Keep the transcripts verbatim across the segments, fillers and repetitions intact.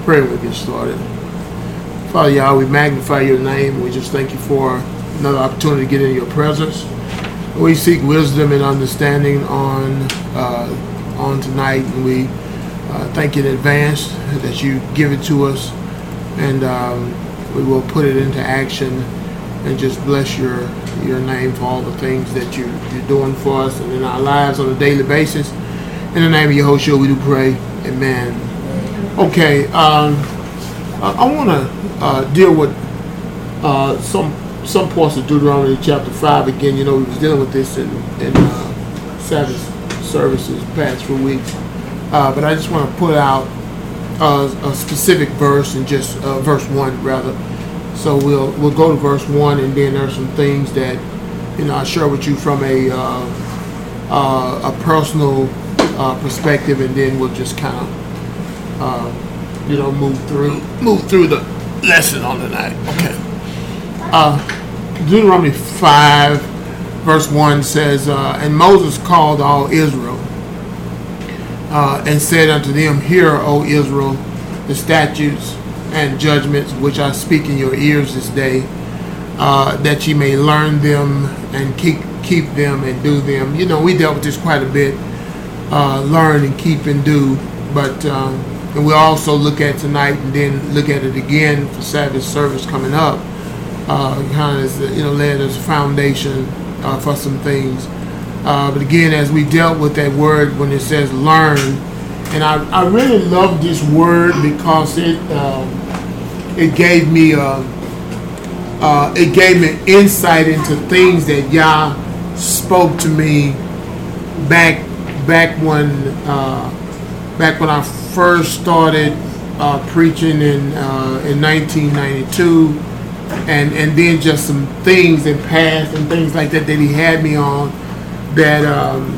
Pray when we get started. Father Yah, we magnify your name. We just thank you for another opportunity to get in your presence. We seek wisdom and understanding on uh, on tonight, and we uh, thank you in advance that you give it to us, and um, we will put it into action and just bless your your name for all the things that you, you're doing for us and in our lives on a daily basis. In the name of Yehoshua, we do pray. Amen. Okay, um, I, I want to uh, deal with uh, some some parts of Deuteronomy chapter five again. You know, we was dealing with this in, in uh, Sabbath services past few weeks, uh, but I just want to put out uh, a specific verse and just uh, verse one rather. So we'll we'll go to verse one, and then there's some things that you know I share with you from a uh, uh, a personal uh, perspective, and then we'll just kind of. Uh, you know, move through move through the lesson on tonight. Okay. Uh, Deuteronomy five, verse one says, uh, and Moses called all Israel uh, and said unto them, Hear, O Israel, the statutes and judgments which I speak in your ears this day, uh, that ye may learn them and keep keep them and do them. You know, we dealt with this quite a bit. Uh, learn and keep and do, but. Um, And we'll also look at tonight and then look at it again for Sabbath service coming up. Uh, kind of, as, you know, led as a foundation uh, for some things. Uh, but again, as we dealt with that word when it says learn, and I, I really love this word because it um, it gave me a, uh, it gave me insight into things that Yah spoke to me back back when uh, back when I. first started uh, preaching in uh, in nineteen ninety-two, and and then just some things in past and things like that that he had me on that um,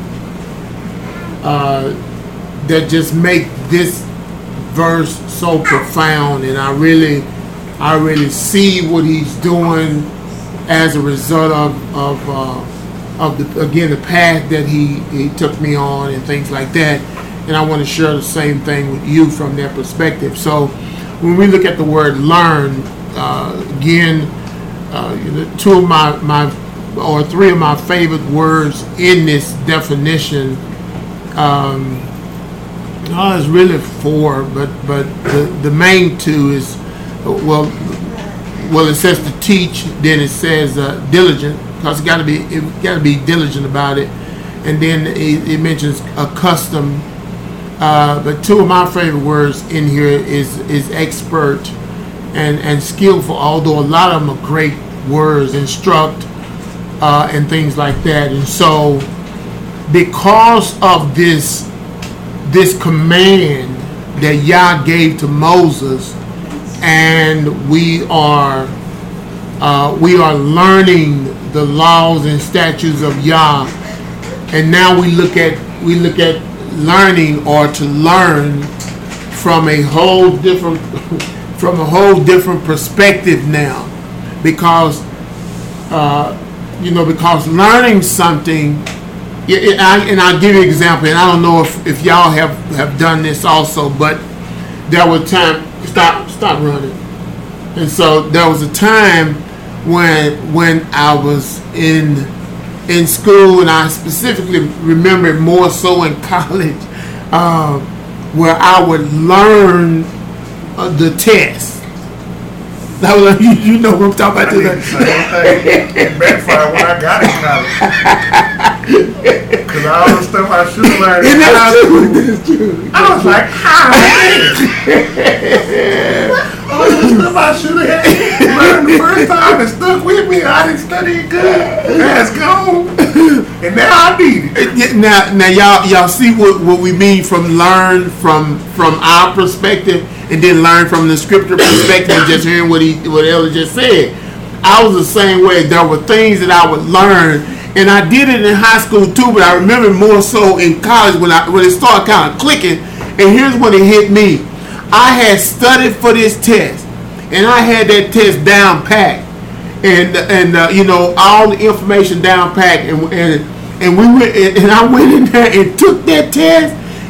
uh, that just make this verse so profound, and I really I really see what he's doing as a result of of uh, of the again the path that he he took me on and things like that. And I want to share the same thing with you from their perspective. So when we look at the word learn, uh, again, uh, two of my, my, or three of my favorite words in this definition, um, oh, it's really four, but, but the, the main two is, well, well, it says to teach, then it says uh, diligent, because it got to be, it got to be diligent about it. And then it, it mentions accustomed. Uh, but two of my favorite words in here is is expert and, and skillful, although a lot of them are great words, instruct uh, and things like that. And so because of this this command that Yah gave to Moses, and we are uh, we are learning the laws and statutes of Yah, and now we look at we look at learning or to learn from a whole different from a whole different perspective now, because uh, you know because learning something, it, I, and I'll give you an example, and I don't know if, if y'all have, have done this also, but there was time stop stop running, and so there was a time when when I was in in school, and I specifically remember more so in college, uh, where I would learn uh, the test. That was, you, you know what I'm talking about. I did the same thing. It backfired when I got in college. Because all the stuff I should have learned in high school, I was like, how? All the stuff I should have learned the first time and stuck with me, I didn't study it good. That's gone. And now I need it. Now, now y'all, y'all see what, what we mean from learn from from our perspective, and then learn from the scripture perspective, and just hearing what he what Elder just said. I was the same way. There were things that I would learn, and I did it in high school too, but I remember more so in college when I when it started kind of clicking. And here's when it hit me. I had studied for this test, and I had that test down packed, and and uh, you know all the information down packed, and and and we went and I went in there and took that test,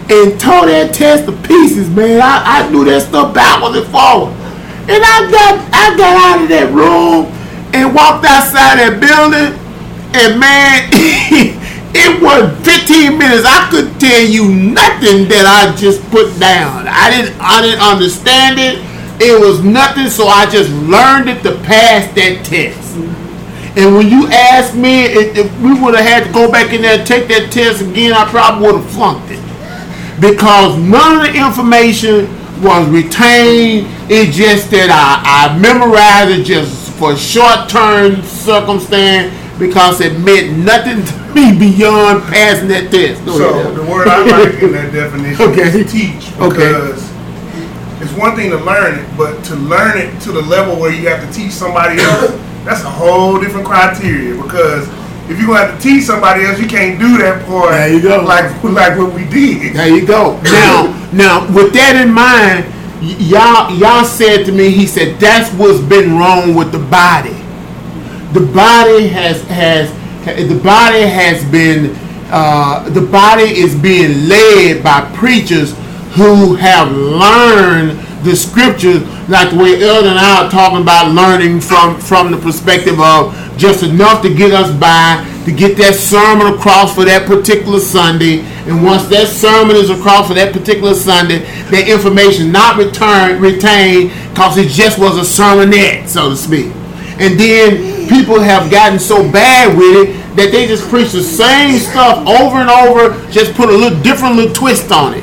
and tore that test to pieces, man. I, I knew that stuff backwards and forward. And I got I got out of that room and walked outside that building, and man, it was fifteen minutes. I couldn't tell you nothing that I just put down. I didn't I didn't understand it. It was nothing, so I just learned it to pass that test. And when you ask me if, if we would have had to go back in there and take that test again, I probably would have flunked it. Because none of the information was retained. It's just that I, I memorized it just for short-term circumstance because it meant nothing to me beyond passing that test. Go so ahead. the word I like in that definition Okay. is teach. Because okay. it's one thing to learn it, but to learn it to the level where you have to teach somebody else, that's a whole different criteria. Because if you're going to have to teach somebody else, you can't do that part. There you go. Like, like what we did. There you go. Now, now with that in mind, y- y'all y'all said to me, he said, that's what's been wrong with the body. The body has has the body has been uh, the body is being led by preachers who have learned the scriptures, like the way Elder and I are talking about learning from from the perspective of just enough to get us by, to get that sermon across for that particular Sunday. And once that sermon is across for that particular Sunday, that information not returned, retained, because it just was a sermonette, so to speak. And then people have gotten so bad with it that they just preach the same stuff over and over, just put a little different little twist on it.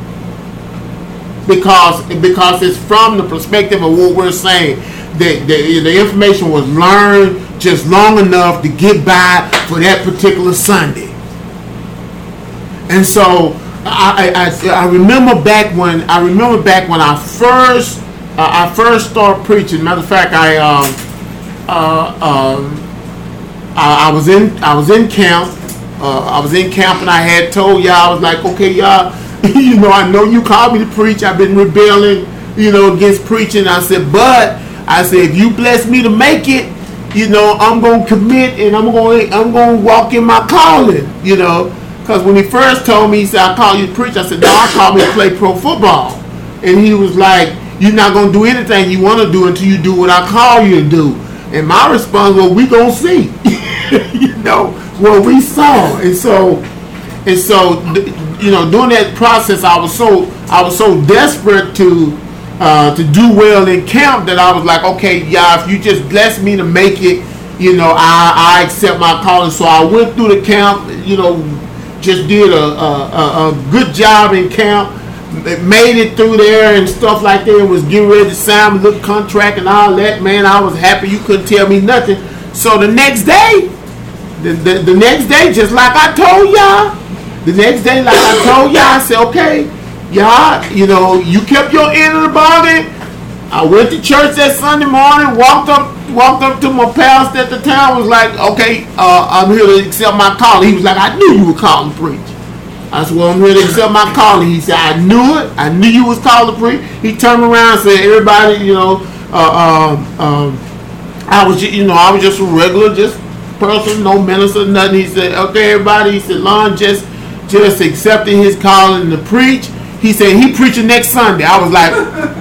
Because because it's from the perspective of what we're saying. The, the, the information was learned just long enough to get by for that particular Sunday. And so I, I, I remember back when I remember back when I first uh, I first started preaching. Matter of fact, I um uh, um I, I was in I was in camp. Uh, I was in camp and I had told y'all, I was like, okay, y'all, you know, I know you called me to preach. I've been rebelling, you know, against preaching. I said, but I said, if you bless me to make it, you know, I'm gonna commit and I'm going I'm gonna walk in my calling, you know. Because when he first told me, he said, I call you to preach. I said, no, I call me to play pro football. And he was like, you're not gonna do anything you want to do until you do what I call you to do. And my response was, we gonna see, you know, what we saw. And so, and so, you know, during that process, I was so I was so desperate to. Uh, to do well in camp that I was like, okay, yeah, if you just bless me to make it, you know, I, I accept my calling. So I went through the camp, you know, just did a, a, a good job in camp, made it through there and stuff like that, and was getting ready to sign a little contract and all that. Man, I was happy. You couldn't tell me nothing. So the next day, the, the, the next day, just like I told y'all, the next day, like I told y'all, I said, okay, y'all, you know, you kept your end of the bargain. I went to church that Sunday morning, walked up walked up to my pastor at the time, was like, okay, uh, I'm here to accept my calling. He was like, I knew you were called to preach. I said, well, I'm here to accept my calling. He said, I knew it. I knew you was called to preach. He turned around and said, everybody, you know, uh, um, um, I was, you know, I was just a regular, just person, no minister, nothing. He said, okay, everybody. He said, Lon just, just accepted his calling to preach. He said, he preaching next Sunday. I was like,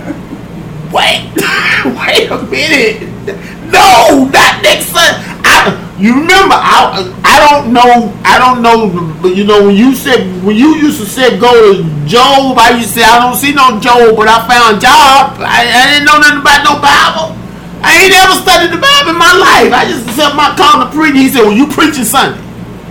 wait, wait a minute. No, not next Sunday. I, you remember, I I don't know, I don't know, but you know, when you said, when you used to say go to Job, I used to say, I don't see no Job, but I found Job. I, I didn't know nothing about no Bible. I ain't ever studied the Bible in my life. I just accepted my call to preach. He said, well, you preaching Sunday.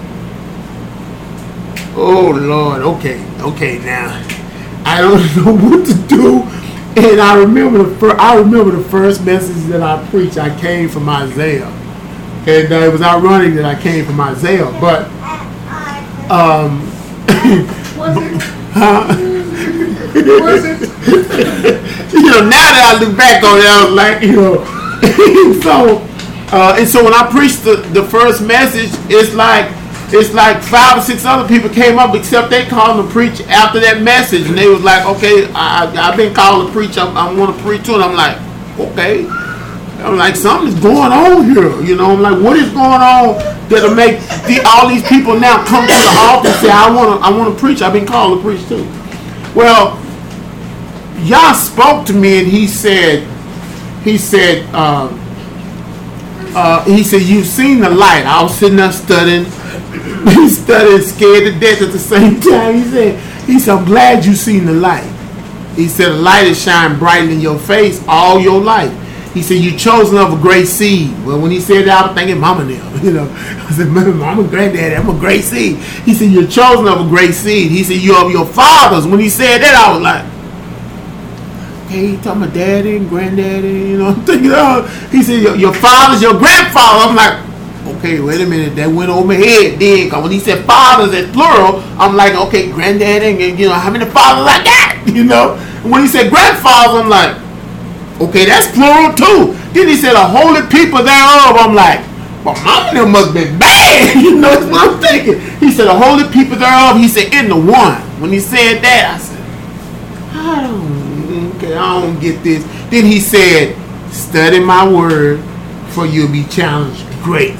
Oh, Lord, okay, okay, now. I don't know what to do, and I remember the first. I remember the first message that I preached. I came from Isaiah, and uh, it was ironic that I came from Isaiah. But, um, Was it? huh? Was it? You know, now that I look back on it, I was like, you know, so, uh, and so when I preached the, the first message, it's like. It's like five or six other people came up, except they called to preach after that message, and they was like, "Okay, I, I've been called to preach. I, I want to preach too." And I'm like, "Okay." I'm like, something's going on here. You know, I'm like, what is going on that'll make the, all these people now come to the altar and say, I want to I want to preach. I've been called to preach too. Well, Yah spoke to me and he said, he said, uh, uh, he said, you've seen the light. I was sitting there studying, studying, scared to death at the same time. He said, he said, I'm glad you've seen the light. He said, the light is shining bright in your face all your life. He said, you chosen of a great seed. Well, when he said that, I was thinking mama now. You know, I said, mama, granddaddy, I'm a great seed. He said, you're chosen of a great seed. He said, you're of your fathers. When he said that, I was like, okay, he talking about daddy and granddaddy, you know, I'm thinking, oh, he said, your, your father's your grandfather. I'm like, okay, wait a minute, that went over my head then, because when he said fathers as plural, I'm like, okay, granddaddy, and, you know, how many fathers I got, you know? And when he said grandfather, I'm like, okay, that's plural too. Then he said, a holy people thereof. I'm like, well, mama them must be bad, you know, that's what I'm thinking. He said, a holy people thereof. He said, in the one. When he said that, I said, I don't, okay, I don't get this. Then he said, study my word, for you'll be challenged greatly.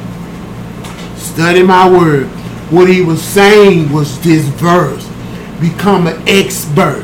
Study my word. What he was saying was this verse. Become an expert.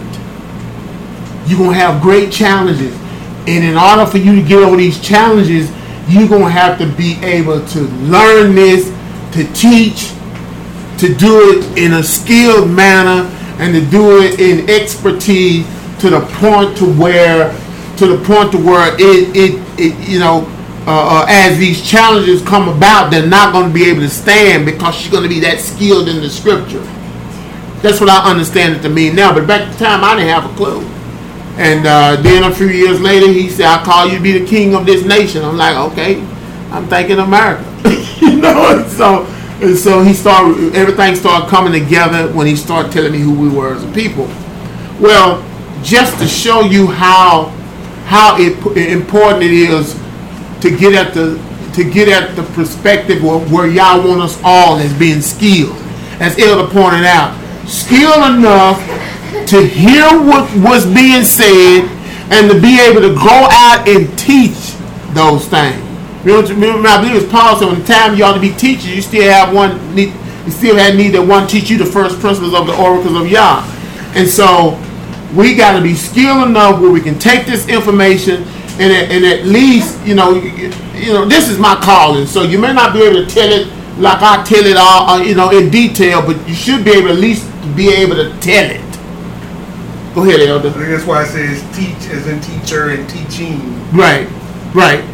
You're going to have great challenges. And in order for you to get over these challenges, you're going to have to be able to learn this, to teach, to do it in a skilled manner, and to do it in expertise to the point to where, to the point to where it, it, it you know, uh, uh, as these challenges come about, they're not going to be able to stand because you're going to be that skilled in the scripture. That's what I understand it to mean now. But back at the time, I didn't have a clue. And uh, then a few years later, he said, I call you to be the king of this nation. I'm like, okay, I'm thinking America. You know, and so, and so he started, everything started coming together when he started telling me who we were as a people. Well, just to show you how how it, important it is to get at the to get at the perspective where, where y'all want us all as being skilled. As Elder pointed out, skilled enough to hear what was being said and to be able to go out and teach those things. Remember, I believe it was Paul said, when the time you ought to be teachers, you still have one need, you still have need that one teach you the first principles of the oracles of Yah. And so we got to be skilled enough where we can take this information and at, and at least, you know, you, you know, this is my calling. So you may not be able to tell it like I tell it all, uh, you know, in detail, but you should be able to at least be able to tell it. Go ahead, Elder. I think that's why it says teach as in teacher and teaching. Right, right,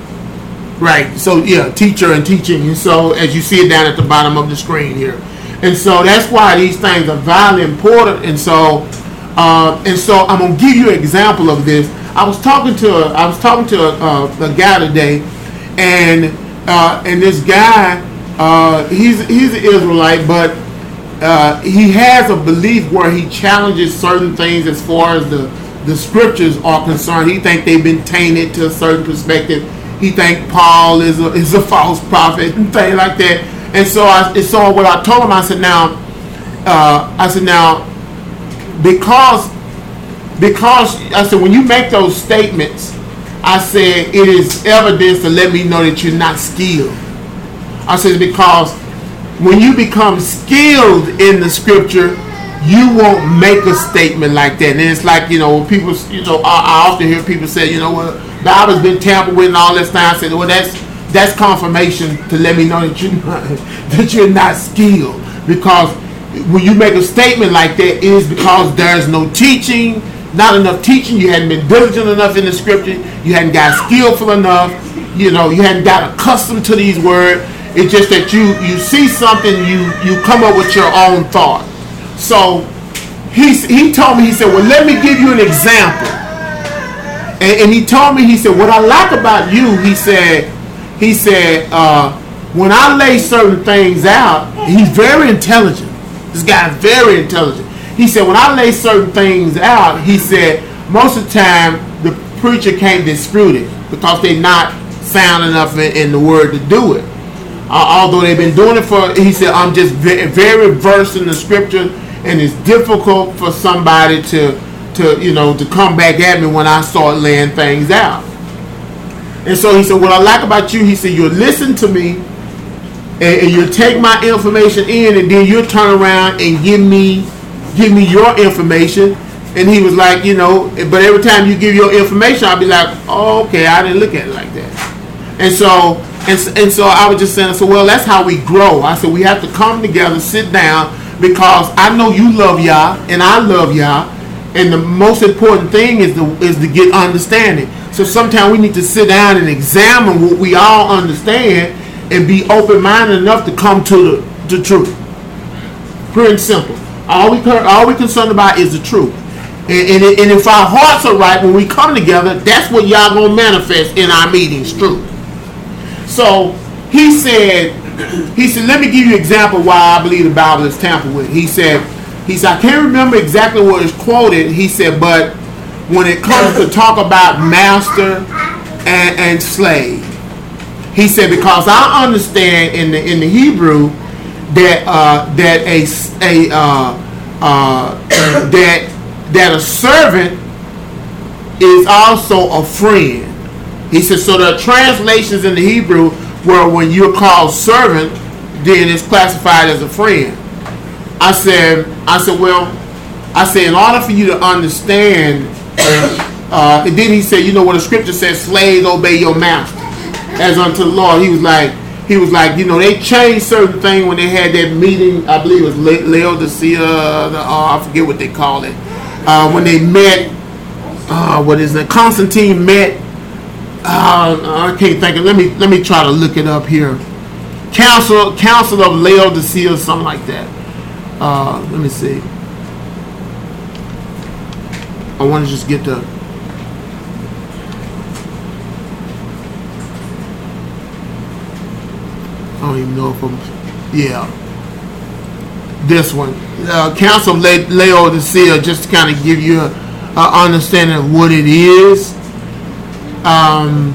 right. So yeah, teacher and teaching. And so as you see it down at the bottom of the screen here, and so that's why these things are vitally important. And so, uh, and so I'm gonna give you an example of this. I was talking to a, I was talking to a, a, a guy today, and uh, and this guy, uh, he's he's an Israelite, but Uh, he has a belief where he challenges certain things as far as the, the scriptures are concerned. He think they've been tainted to a certain perspective. He think Paul is a, is a false prophet and things like that. And so I and so what I told him, I said now, uh, I said now, because because I said when you make those statements, I said it is evidence to let me know that you're not skilled. I said because when you become skilled in the scripture, you won't make a statement like that. And it's like, you know, people, you know, I, I often hear people say, you know, well, the Bible's been tampered with and all this time. I said, well, that's that's confirmation to let me know that you're not, that you're not skilled. Because when you make a statement like that, it is because there's no teaching, not enough teaching. You hadn't been diligent enough in the scripture. You hadn't got skillful enough. You know, you hadn't got accustomed to these words. It's just that you, you see something, you, you come up with your own thought. So he, he told me, he said, well, let me give you an example. And, and he told me, he said, what I like about you, he said, he said, uh, when I lay certain things out, he's very intelligent. This guy's very intelligent. He said, when I lay certain things out, he said, most of the time, the preacher can't dispute it because they're not sound enough in, in the word to do it. Uh, although they've been doing it for, he said, I'm just very, very versed in the scripture, and it's difficult for somebody to, to, you know, to come back at me when I start laying things out. And so he said, what I like about you, he said, you'll listen to me and, and you'll take my information in, and then you'll turn around and give me give me your information. And he was like, you know, but every time you give your information, I'll be like, oh, okay, I didn't look at it like that. And so and, and so I was just saying, so well, that's how we grow. I said we have to come together, sit down, because I know you love y'all and I love y'all. And the most important thing is to, is to get understanding. So sometimes we need to sit down and examine what we all understand and be open-minded enough to come to the, the truth. Pure and simple. All we all we concerned about is the truth. And, and, and if our hearts are right when we come together, that's what y'all gonna manifest in our meetings, truth. So he said, he said, let me give you an example why I believe the Bible is tampered with. He said, he said, I can't remember exactly what is quoted. He said, but when it comes to talk about master and, and slave, he said, because I understand in the in the Hebrew that uh, that a a uh, uh, that that a servant is also a friend. He said, so there are translations in the Hebrew where when you're called servant, then it's classified as a friend. I said, I said, well, I said, in order for you to understand, uh, and then he said, you know what the scripture says, slaves obey your master as unto the Lord. He was like, he was like, you know, they changed certain things when they had that meeting. I believe it was La- Laodicea, the, uh, I forget what they call it. Uh, when they met, uh, what is it? Constantine met. Uh, I can't think of. Let me let me try to look it up here. Council Council of Laodicea, or something like that. Uh, let me see. I want to just get the. I don't even know if I'm. Yeah. This one. Uh, Council of La- Laodicea, just to kind of give you a, a understanding of what it is. Um,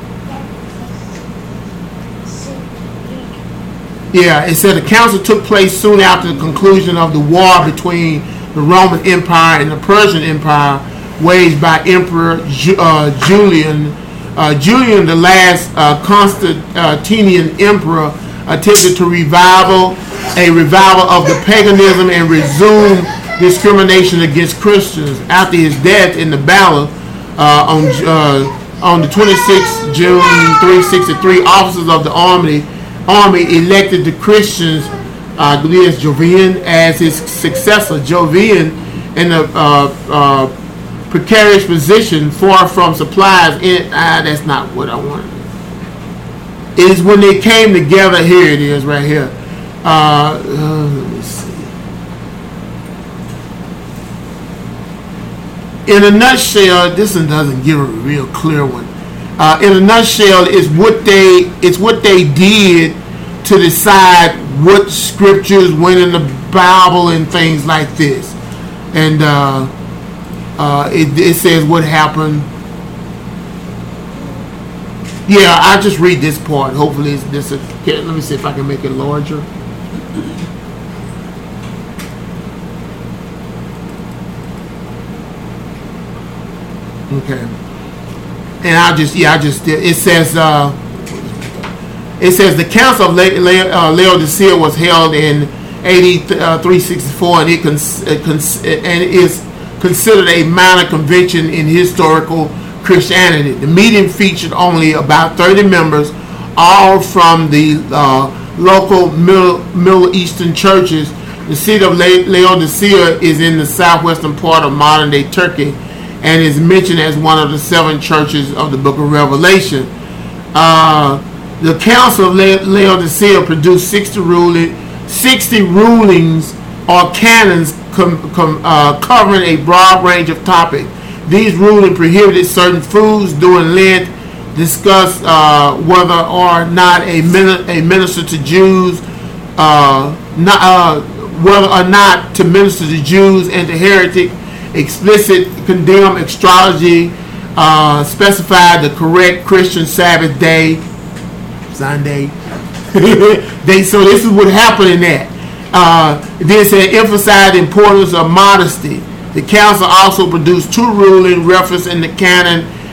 yeah, it said the council took place soon after the conclusion of the war between the Roman Empire and the Persian Empire, waged by Emperor Ju- uh, Julian. Uh, Julian, the last uh, Constantinian emperor, attempted to revival a revival of the paganism and resume discrimination against Christians. After his death in the battle uh, on uh, on the twenty-sixth of June three sixty-three, officers of the army army elected the Christians, uh, Jovian, as his successor. Jovian, in a uh, uh, precarious position, far from supplies. In, ah, that's not what I wanted. It is when they came together. Here it is, right here. Uh, uh, let me see. In a nutshell, this one doesn't give a real clear one. Uh, in a nutshell, it's what they it's what they did to decide what scriptures went in the Bible and things like this. And uh, uh, it, it says what happened. Yeah, I'll just read this part. Hopefully, it's this. Okay, let me see if I can make it larger. Okay, and I just yeah I just did. It says uh, it says the Council of La- La- uh, Laodicea was held in A D three sixty-four, and it cons- uh, cons- and it is considered a minor convention in historical Christianity. The meeting featured only about thirty members, all from the uh, local Middle, Middle Eastern churches. The city of La- Laodicea is in the southwestern part of modern-day Turkey, and is mentioned as one of the seven churches of the book of Revelation. Uh, the Council of La- Laodicea produced sixty, ruling, sixty rulings or canons com- com- uh, covering a broad range of topics. These rulings prohibited certain foods during Lent, discussed uh, whether or not a, min- a minister to Jews, uh, not, uh, whether or not to minister to Jews and to heretics, explicit condemn astrology, uh, specified the correct Christian Sabbath day, Sunday. they so this is what happened in that. Uh, then said emphasize the importance of modesty. The council also produced two rulings referenced in the canon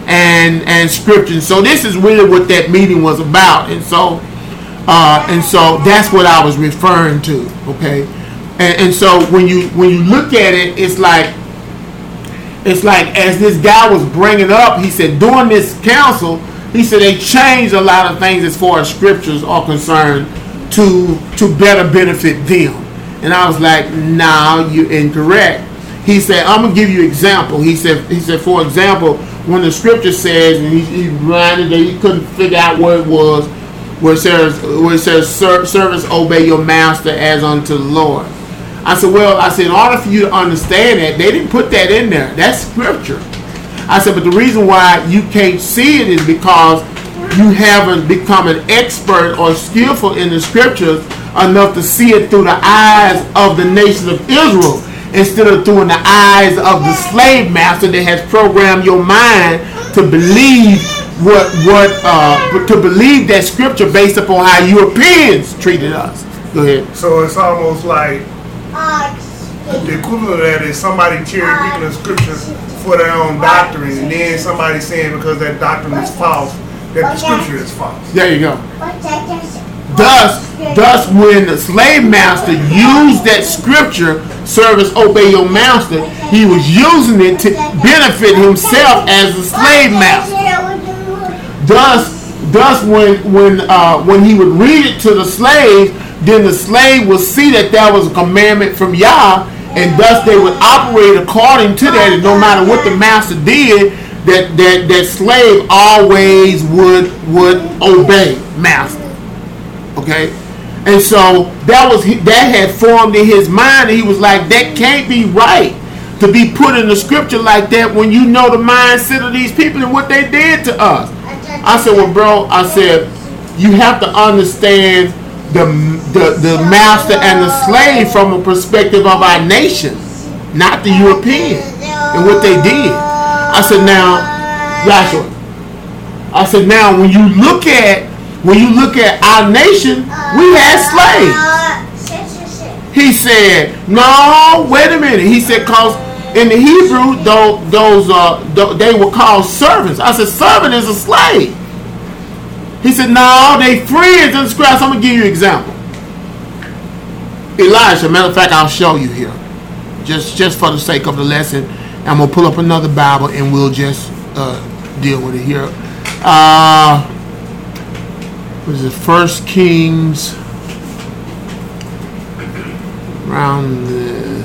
and and scripture. So this is really what that meeting was about. And so uh, and so that's what I was referring to. Okay, and, and so when you when you look at it, it's like it's like as this guy was bringing up, he said during this council, he said they changed a lot of things as far as scriptures are concerned to to better benefit them. And I was like, nah, you're incorrect. He said, I'm gonna give you an example. He said, he said, for example, when the scripture says, and he, he reminded that he couldn't figure out what it was, where it says, where it says, servants obey your master as unto the Lord. I said, well, I said, in order for you to understand that, they didn't put that in there. That's scripture. I said, but the reason why you can't see it is because you haven't become an expert or skillful in the scriptures enough to see it through the eyes of the nation of Israel, instead of through the eyes of the slave master that has programmed your mind to believe what what uh, to believe that scripture based upon how Europeans treated us. Go ahead. So it's almost like the equivalent of that is somebody cherry picking the scripture for their own doctrine, and then somebody saying because that doctrine is false, that the scripture is false. There you go. Thus, thus, when the slave master used that scripture, "Servants obey your master," he was using it to benefit himself as a slave master. Thus, thus, when when uh, when he would read it to the slave, then the slave would see that that was a commandment from Yah, and thus they would operate according to that. And no matter what the master did, that that that slave always would would obey master. Okay, and so that was that had formed in his mind, and he was like, that can't be right to be put in the scripture like that when you know the mindset of these people and what they did to us. I said, well, bro, I said, you have to understand the the, the master and the slave from a perspective of our nation, not the European and what they did. I said, now, Joshua, I said, now when you look at When you look at our nation, we had slaves. He said, no, wait a minute. He said, because in the Hebrew, those, those uh, they were called servants. I said, servant is a slave. He said, no, they friends in scripture. I'm going to give you an example. Elisha, matter of fact, I'll show you here. Just, just for the sake of the lesson, I'm going to pull up another Bible and we'll just uh, deal with it here. Uh... What is it? First Kings, around the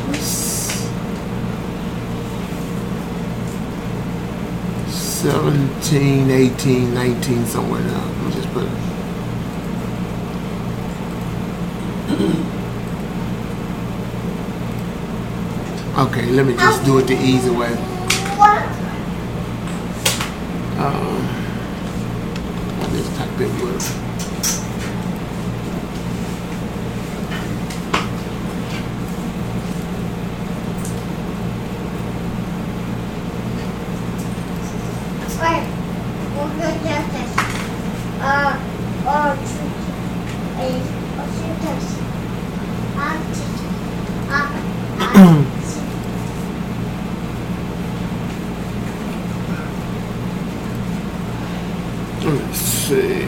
seventeen, eighteen, nineteen, somewhere now. Let me just put it. Okay, let me just do it the easy way. Um, Just type in word. Let's see.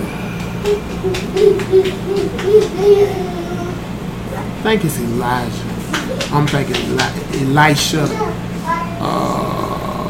I think it's Elijah. I'm thinking Eli- Elisha. Uh,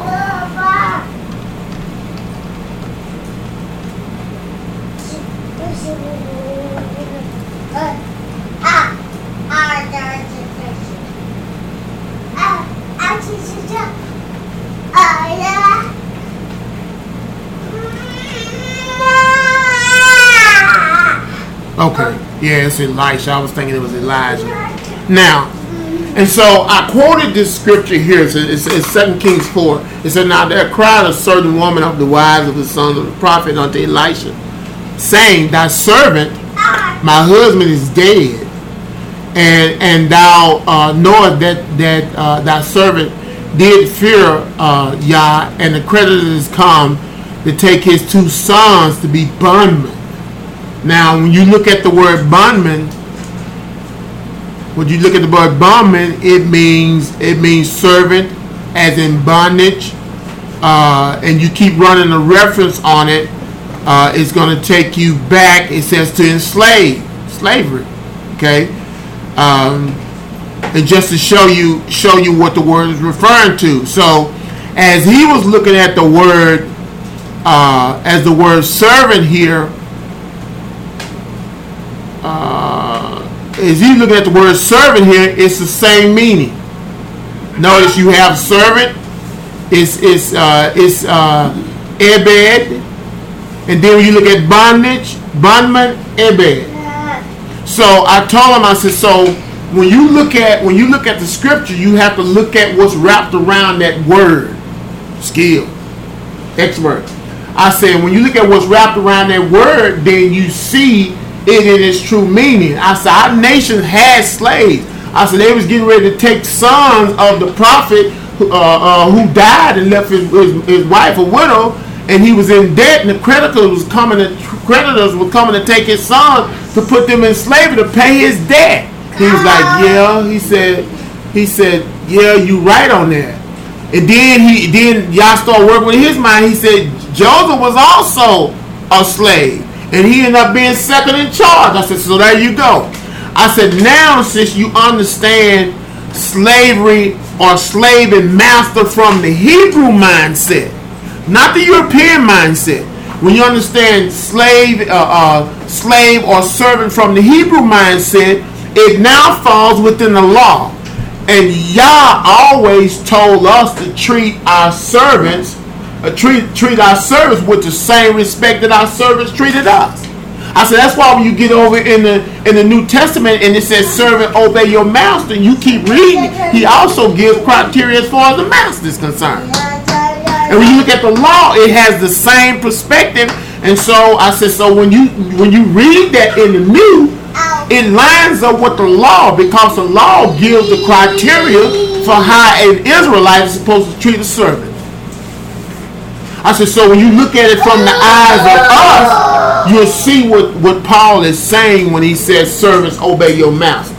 Okay, yeah, it's Elisha. I was thinking it was Elijah. Now, and so I quoted this scripture here. It's, it's, it's Second Kings four. It said, now there cried a certain woman of the wives of the sons of the prophet unto Elisha, saying, thy servant, my husband, is dead, and and thou uh, knowest that that uh, thy servant did fear uh, Yah, and the creditors is come to take his two sons to be bondmen. Now, when you look at the word bondman, when you look at the word bondman, it means it means servant, as in bondage, uh, and you keep running a reference on it, uh, it's going to take you back. It says to enslave, slavery, okay? Um, and just to show you show you what the word is referring to. So, as he was looking at the word, uh, as the word servant here, uh, as he looking at the word servant here, it's the same meaning. Notice you have servant, it's it's uh, it's uh, ebed, and then when you look at bondage, bondman, ebed. So I told him, I said, so when you look at when you look at the scripture, you have to look at what's wrapped around that word, skill, expert. I said, when you look at what's wrapped around that word, then you see it in its true meaning. I said, our nation had slaves. I said, they was getting ready to take sons of the prophet uh, uh, who died and left his, his, his wife a widow, and he was in debt, and the creditors was coming to creditors were coming to take his son to put them in slavery to pay his debt. He was like, yeah. He said, he said, yeah, you right on that. And then he then y'all start working with his mind. He said Joseph was also a slave, and he ended up being second in charge. I said, so there you go. I said, now since you understand slavery or slave and master from the Hebrew mindset, not the European mindset. When you understand slave, uh, uh, slave or servant from the Hebrew mindset, it now falls within the law. And Yah always told us to treat our servants, uh, treat treat our servants with the same respect that our servants treated us. I said that's why when you get over in the in the New Testament and it says servant obey your master, you keep reading, he also gives criteria as far as the master is concerned. And when you look at the law, it has the same perspective. And so I said, so when you when you read that in the New, it lines up with the law, because the law gives the criteria for how an Israelite is supposed to treat a servant. I said, so when you look at it from the eyes of us, you'll see what, what Paul is saying when he says, servants, obey your master.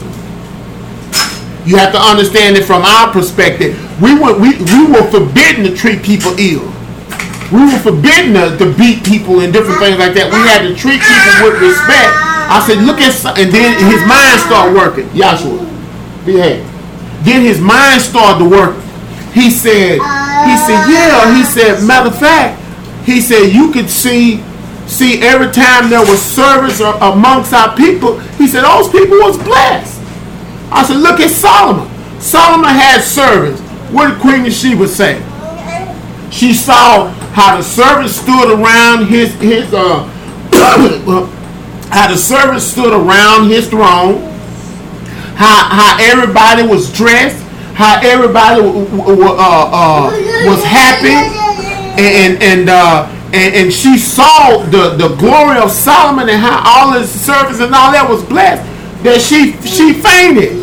You have to understand it from our perspective. We were, we, we were forbidden to treat people ill. We were forbidden to, to beat people and different things like that. We had to treat people with respect. I said, look at, and then his mind started working. Joshua, behave. Then his mind started to work. He said, he said, yeah, he said, matter of fact, he said, you could see, see every time there was service amongst our people, he said, those people was blessed. I said, look at Solomon. Solomon had servants. What did Queen of Sheba say? She saw how the servants stood around his, his uh, how the servants stood around his throne, how, how everybody was dressed, how everybody uh, uh, was happy, and and, uh, and and she saw the, the glory of Solomon and how all his servants and all that was blessed, that she she fainted.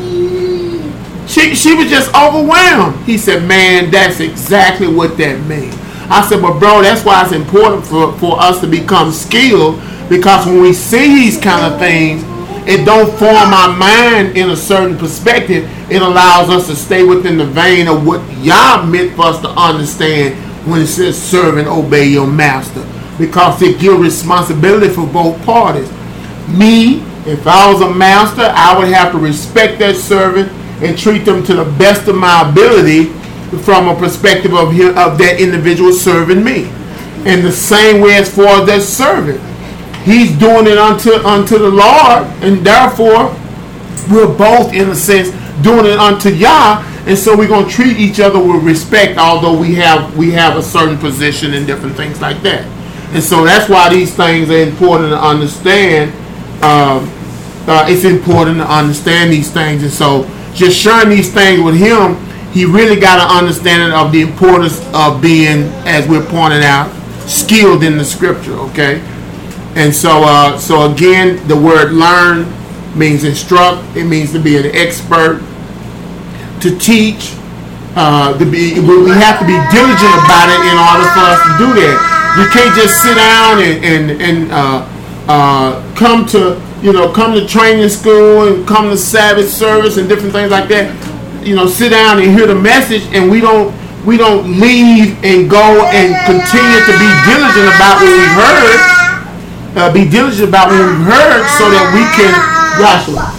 She she was just overwhelmed. He said, man, that's exactly what that means. I said, but bro, that's why it's important for, for us to become skilled, because when we see these kind of things, it don't form our mind in a certain perspective. It allows us to stay within the vein of what Yah meant for us to understand when it says serve and obey your master, because it gives responsibility for both parties. Me, if I was a master, I would have to respect that servant and treat them to the best of my ability from a perspective of him, of that individual serving me. In the same way as far as that servant, he's doing it unto unto the Lord, and therefore we're both in a sense doing it unto Yah, and so we're going to treat each other with respect, although we have we have a certain position and different things like that. And so that's why these things are important to understand. Um, uh, it's important to understand these things, and so just sharing these things with him, he really got an understanding of the importance of being, as we're pointing out, skilled in the scripture. Okay. And so, uh, so again, the word learn means instruct. It means to be an expert, to teach, uh, to be. We have to be diligent about it in order for us to do that. We can't just sit down and and, and uh, uh, come to you know come to training school and come to Sabbath service and different things like that. You know, sit down and hear the message, and we don't we don't leave and go and continue to be diligent about what we've heard. Uh, be diligent about what we've heard so that we can, Joshua,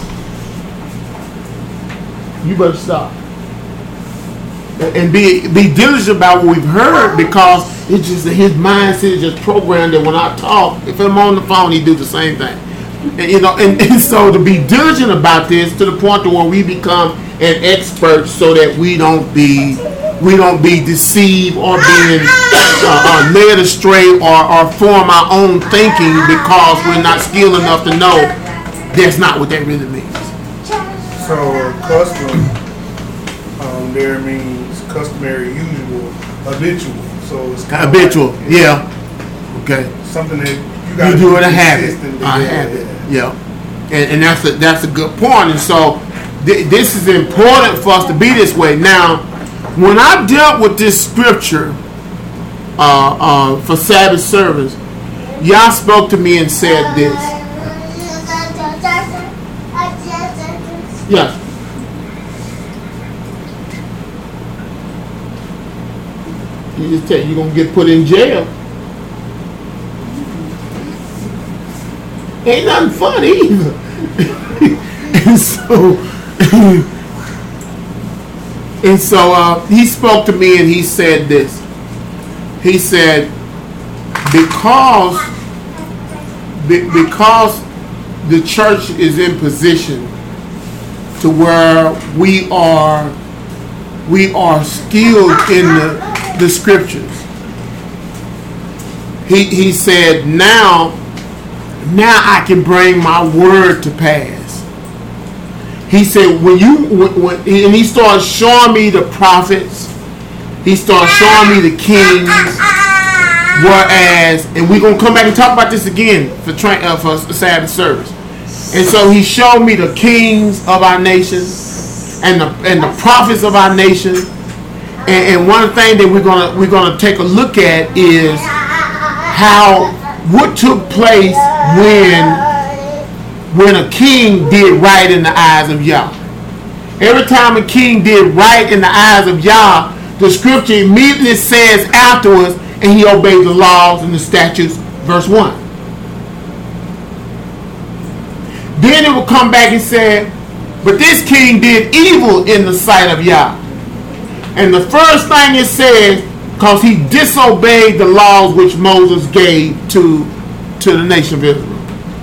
you better stop. And be be diligent about what we've heard, because it's just that his mindset is just programmed that when I talk, if I'm on the phone, he do the same thing. And, you know, and, and so to be diligent about this to the point to where we become an expert, so that we don't be we don't be deceived or being uh, uh, led astray or, or form our own thinking because we're not skilled enough to know that's not what that really means. So custom um, there means customary, usual, habitual. So it's kind Habitual, of like, yeah. Okay. something that you got You to do do it a habit. consistently. A Yeah, habit. yeah. Yeah. And, and that's a that's a good point. And so th- this is important for us to be this way. Now, when I dealt with this scripture uh, uh, for Sabbath service, Yah spoke to me and said this. Yes. You just tell you're gonna get put in jail. Ain't nothing fun either. and so, and so uh, he spoke to me and he said this. He said, because be, because the church is in position to where we are we are skilled in the the scriptures. He he said, now now I can bring my word to pass. He said, when you when, when, and he started showing me the prophets, he started showing me the kings. Whereas, and we're gonna come back and talk about this again for tra- uh, for Sabbath service. And so he showed me the kings of our nation and the and the prophets of our nation. And, and one thing that we're gonna we're gonna take a look at is how what took place when when a king did right in the eyes of Yah. Every time a king did right in the eyes of Yah, the scripture immediately says afterwards, and he obeyed the laws and the statutes, verse one. Then it will come back and say, but this king did evil in the sight of Yah. And the first thing it says, because he disobeyed the laws which Moses gave to, to the nation of Israel.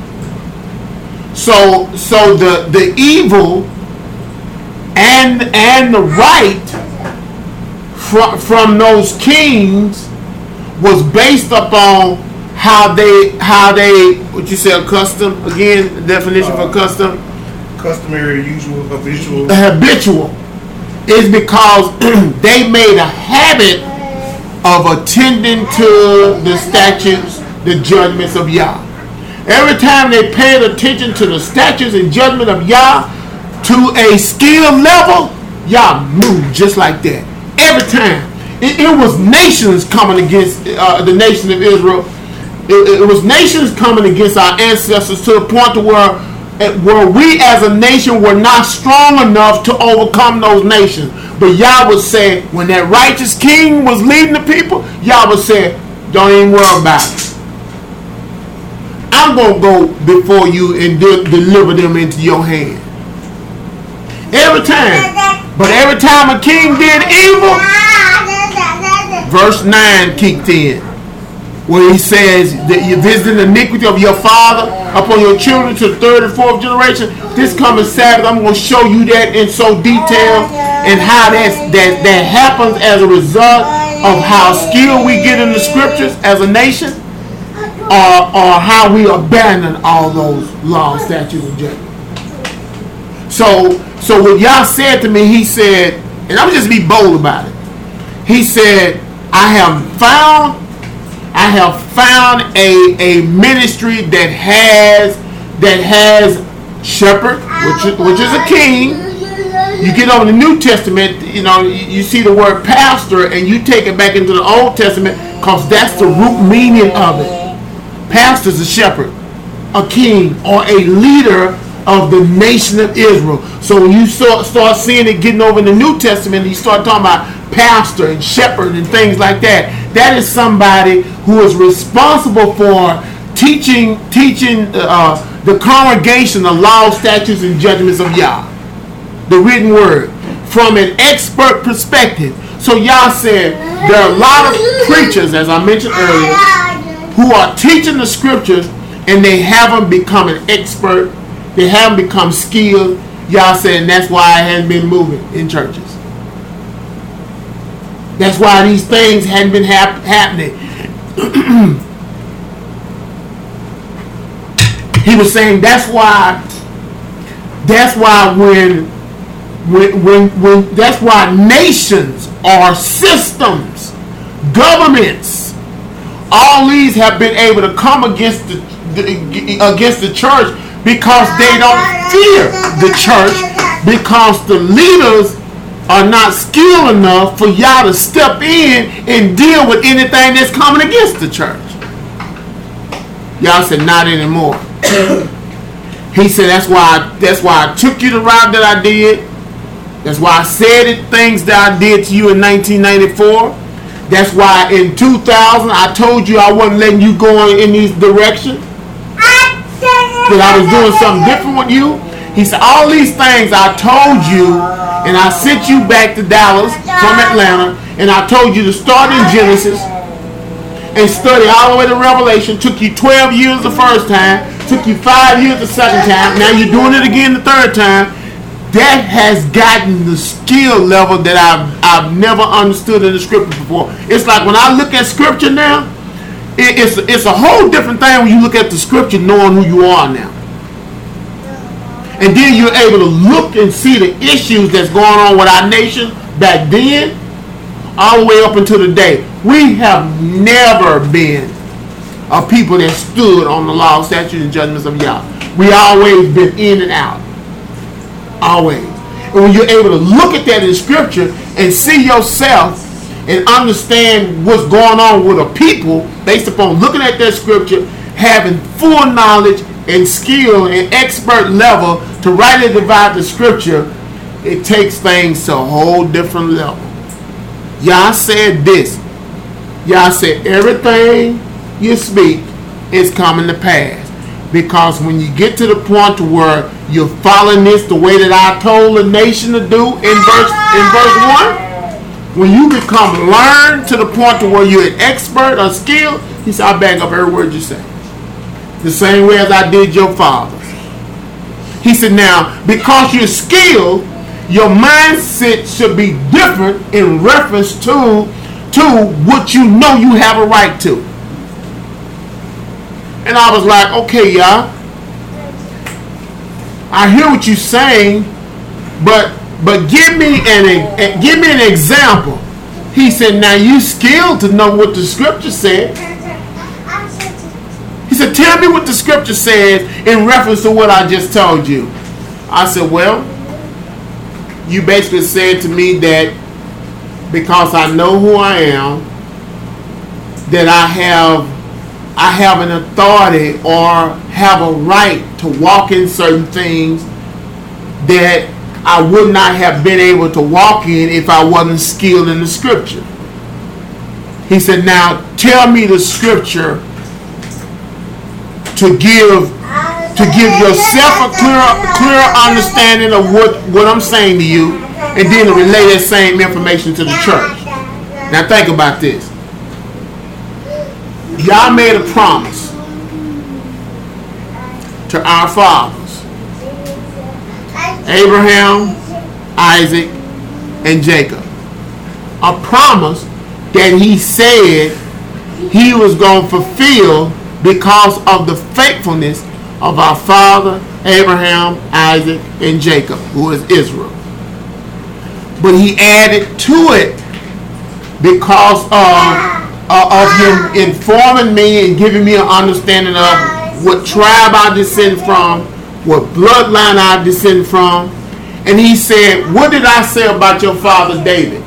So so the, the evil and and the right from, from those kings was based upon how they how they what you say custom again the definition uh, for custom customary, usual, habitual. Habitual is because they made a habit of attending to the statutes, the judgments of Yah. Every time they paid attention to the statutes and judgment of Yah to a skill level, Yah moved just like that. Every time. It, it was nations coming against uh, the nation of Israel. It, it was nations coming against our ancestors to the point to where, where we as a nation were not strong enough to overcome those nations. But Yah would say, when that righteous king was leading the people, Yah would say, don't even worry about it. I'm going to go before you and de- deliver them into your hand. Every time. But every time a king did evil, verse nine kicked in, where he says that you're visiting the iniquity of your father upon your children to the third and fourth generation. This coming Sabbath, I'm going to show you that in so detail and how that's, that, that happens as a result of how skilled we get in the scriptures as a nation, or, or how we abandon all those laws, statutes, and judgments. So, so what Yah said to me, he said, and I'm just be bold about it. He said, I have found, I have found a, a ministry that has that has shepherd, which is, which is a king. You get over the New Testament, you know, you, you see the word pastor, and you take it back into the Old Testament, because that's the root meaning of it. Pastor is a shepherd, a king, or a leader of the nation of Israel. So when you start, start seeing it getting over in the New Testament, you start talking about pastor and shepherd and things like that. That is somebody who is responsible for teaching teaching uh, the congregation the law, statutes, and judgments of Yah, the written word, from an expert perspective. So Yah said there are a lot of preachers, as I mentioned earlier, who are teaching the scriptures and they haven't become an expert, they haven't become skilled. Yah said, and that's why it hasn't been moving in churches. That's why these things hadn't been hap- happening. He was saying that's why. That's why when, when, when, when, that's why nations or systems, governments, all these have been able to come against the, the against the church because they don't fear the church, because the leaders are not skilled enough for y'all to step in and deal with anything that's coming against the church. Y'all said not anymore. He said that's why that's why I took you the route that I did. That's why I said it, things that I did to you in nineteen ninety-four. That's why in two thousand I told you I wasn't letting you go in these directions. That I was doing something different with you. He said all these things I told you, and I sent you back to Dallas from Atlanta, and I told you to start in Genesis and study all the way to Revelation. Took you twelve years the first time, took you five years the second time, now you're doing it again the third time. That has gotten the skill level that I've, I've never understood in the scripture before. It's like when I look at scripture now, it, it's, it's a whole different thing when you look at the scripture knowing who you are now. And then you're able to look and see the issues that's going on with our nation back then, all the way up until today. We have never been a people that stood on the law, statutes, and judgments of Yah. We always been in and out. Always. And when you're able to look at that in scripture and see yourself and understand what's going on with a people based upon looking at that scripture, having full knowledge and skill and expert level to rightly divide the scripture, it takes things to a whole different level. Yah said this. Yah said everything you speak is coming to pass. Because when you get to the point to where you're following this the way that I told the nation to do in verse in verse one, when you become learned to the point to where you're an expert or skilled, he said, I back up every word you say. The same way as I did your fathers. He said, now, because you're skilled, your mindset should be different in reference to, to what you know you have a right to. And I was like, okay, y'all, I hear what you're saying, but but give me an give me an example. He said, now you skilled to know what the scripture said. He said, tell me what the scripture says in reference to what I just told you. I said, well, you basically said to me that because I know who I am, that I have I have an authority or have a right to walk in certain things that I would not have been able to walk in if I wasn't skilled in the scripture. He said, now tell me the scripture to give to give yourself a clear clear understanding of what, what I'm saying to you, and then to relay that same information to the church. Now think about this. Y'all made a promise to our fathers, Abraham, Isaac, and Jacob. A promise that he said he was going to fulfill because of the faithfulness of our father, Abraham, Isaac, and Jacob, who is Israel. But he added to it because of Uh, of him informing me and giving me an understanding of what tribe I descend from, what bloodline I descend from. And he said, what did I say about your father David?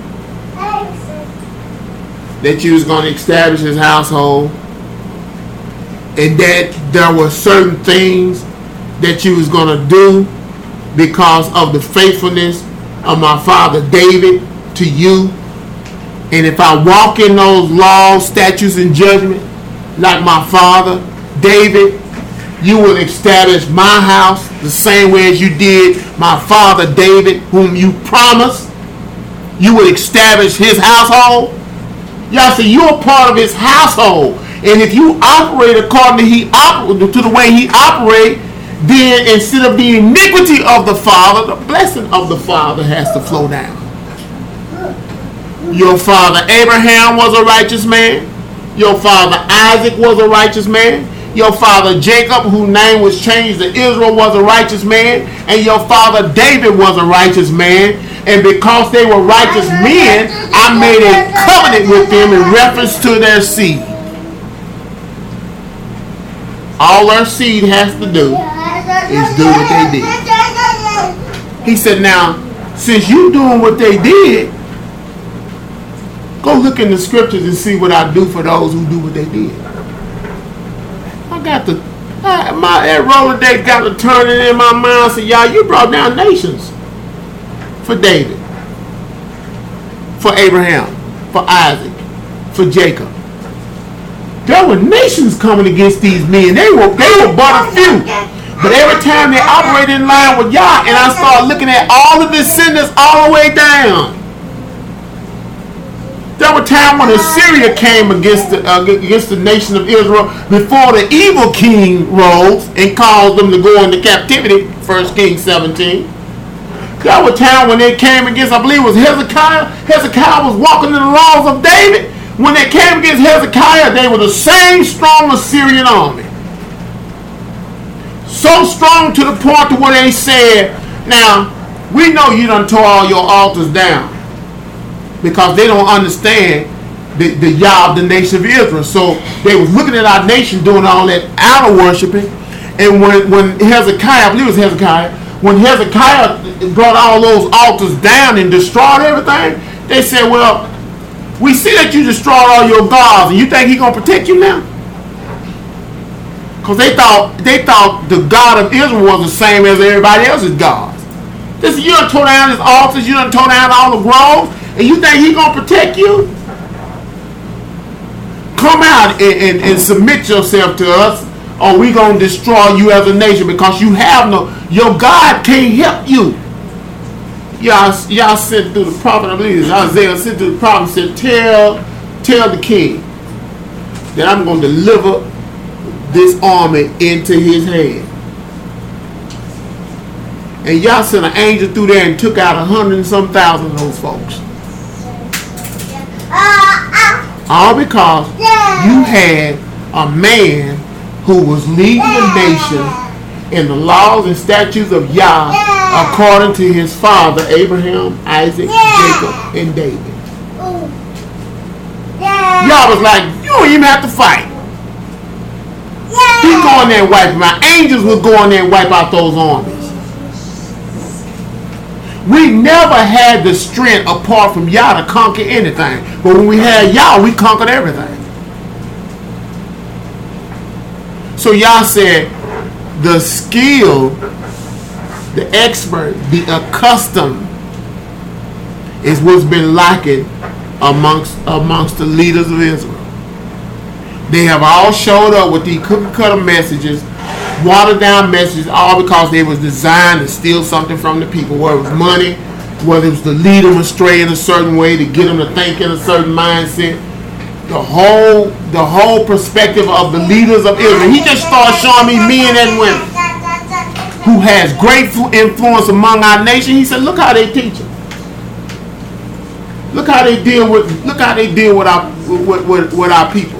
That you was going to establish his household, and that there were certain things that you was going to do because of the faithfulness of my father David to you, And if I walk in those laws, statutes, and judgment, like my father, David, you will establish my house the same way as you did my father, David, whom you promised. You will establish his household. Y'all see, you're a part of his household. And if you operate according to, he oper- to the way he operates, then instead of the iniquity of the father, the blessing of the father has to flow down. Your father Abraham was a righteous man. Your father Isaac was a righteous man. Your father Jacob, whose name was changed to Israel, was a righteous man. And your father David was a righteous man. And because they were righteous men, I made a covenant with them in reference to their seed. All their seed has to do is do what they did. He said, now, since you doing what they did, go look in the scriptures and see what I do for those who do what they did. I got to, I, my that roller day got to turn it in my mind. Say, y'all, you brought down nations for David, for Abraham, for Isaac, for Jacob. There were nations coming against these men. They were they were but a few. But every time they operated in line with Yah, and I started looking at all the descendants all the way down. There were times when Assyria came against the, uh, against the nation of Israel before the evil king rose and caused them to go into captivity, First Kings seventeen. There were times when they came against, I believe it was Hezekiah. Hezekiah was walking in the laws of David. When they came against Hezekiah, they were the same strong Assyrian army. So strong to the point to where they said, now, we know you done tore all your altars down. Because they don't understand the, the Yah of the nation of Israel. So they was looking at our nation doing all that idol worshiping. And when, when Hezekiah, I believe it was Hezekiah, when Hezekiah brought all those altars down and destroyed everything, they said, well, we see that you destroyed all your gods, and you think he's gonna protect you now? Because they thought they thought the God of Israel was the same as everybody else's gods. This you done tore down his altars, you done tore down all the groves, and you think he's gonna protect you? Come out and, and, and submit yourself to us, or we gonna destroy you as a nation, because you have no, your God can't help you. Y'all, y'all said through the prophet, I believe it's Isaiah, said through the prophet, said, tell, tell the king that I'm going to deliver this army into his hand. And y'all sent an angel through there and took out a hundred and some thousand of those folks. All because you had a man who was leading the nation in the laws and statutes of Yah, according to his father Abraham, Isaac, Jacob, and David. Y'all was like, you don't even have to fight. He go in there and wipe them out. Angels would go in there and wipe out those armies. We never had the strength apart from Yah to conquer anything. But when we had Yah, we conquered everything. So Yah said, the skill, the expert, the accustomed is what's been lacking amongst amongst the leaders of Israel. They have all showed up with these cookie cutter messages, watered down messages, all because they was designed to steal something from the people, whether it was money, whether it was to lead them astray in a certain way, to get them to think in a certain mindset. The whole the whole perspective of the leaders of Israel. He just started showing me men and women who has great influence among our nation. He said, look how they teach them. Look how they deal with look how they deal with our with, with, with our people.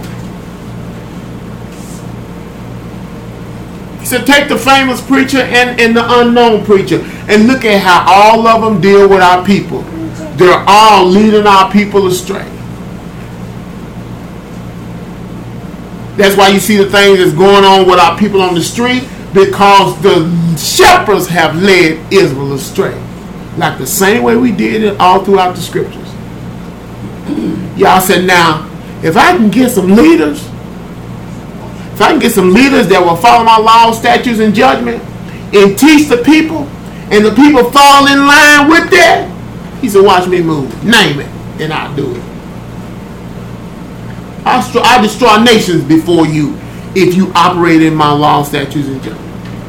He said, take the famous preacher and, and the unknown preacher and look at how all of them deal with our people. They're all leading our people astray. That's why you see the things that's going on with our people on the street, because the shepherds have led Israel astray. Like the same way we did it all throughout the scriptures. Y'all said, now, if I can get some leaders, if I can get some leaders that will follow my laws, statutes, and judgment, and teach the people, and the people fall in line with that, he said, watch me move. Name it, and I'll do it. I'll, stro- I'll destroy nations before you if you operate in my law, statutes, and judgments.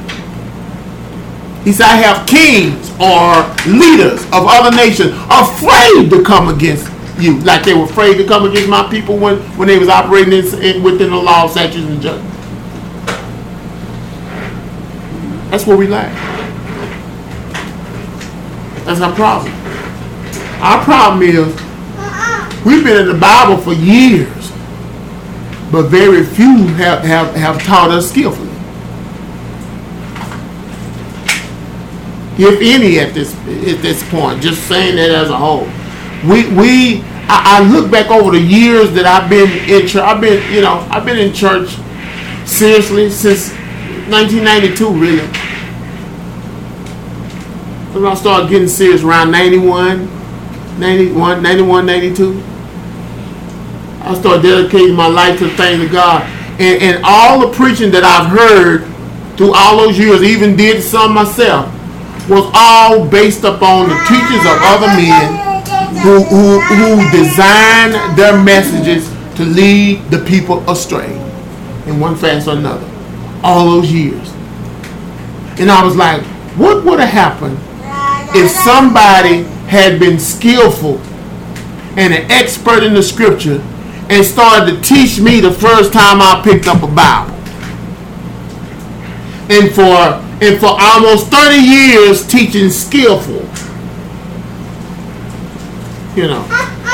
He said, I have kings or leaders of other nations afraid to come against you, like they were afraid to come against my people when, when they was operating in, in, within the law, statutes, and judgments. That's what we lack. That's our problem. Our problem is we've been in the Bible for years, but very few have, have, have taught us skillfully. If any at this at this point, just saying that as a whole. We we I, I look back over the years that I've been in church. I've been, you know, I've been in church seriously since nineteen ninety-two, really. When I started getting serious around ninety-one, ninety-one, ninety-one, ninety-two. I started dedicating my life to the things of God. And, and all the preaching that I've heard through all those years, even did some myself, was all based upon the teachings of other men who, who, who designed their messages to lead the people astray in one fashion or another. All those years. And I was like, what would have happened if somebody had been skillful and an expert in the scripture and started to teach me the first time I picked up a Bible? And for and for almost thirty years teaching skillful. You know.